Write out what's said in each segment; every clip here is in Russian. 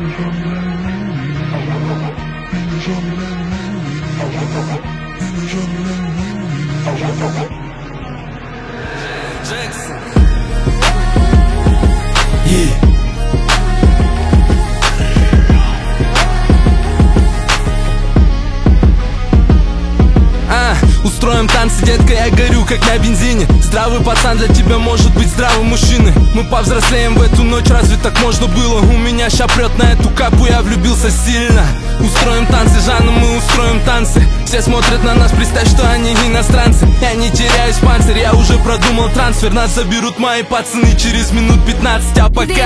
Джексон. Устроим танцы, детка, я горю, как на бензине. Здравый пацан для тебя может быть здравым мужчиной. Мы повзрослеем в эту ночь, разве так можно было? У меня ща прет на эту капу, я влюбился сильно. Устроим танцы, Жанна, мы устроим танцы. Все смотрят на нас, представь, что они иностранцы. Я не теряюсь панцирь, я уже продумал трансфер. Нас заберут мои пацаны через минут 15, а пока...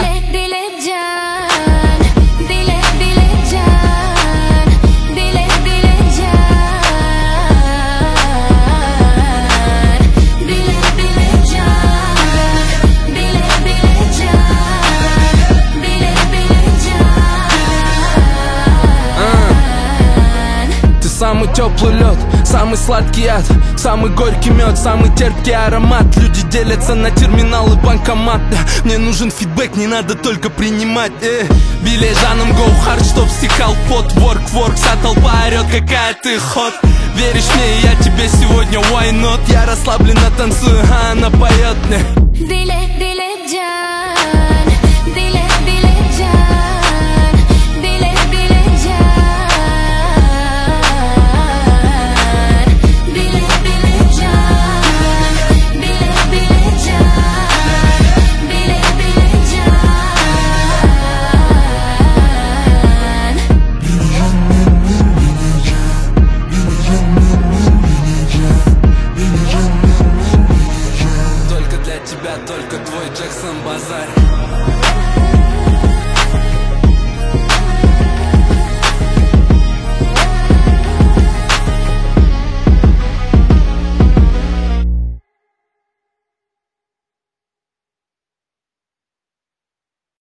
Самый теплый лед, самый сладкий яд, самый горький мед, самый терпкий аромат. Люди делятся на терминалы, банкомат. Мне нужен фидбэк, не надо только принимать. Билей Жаном, go hard, чтоб стихал пот. Work, вся толпа орет, какая ты хот. Веришь мне, я тебе сегодня why not? Я расслабленно танцую, а она поет мне.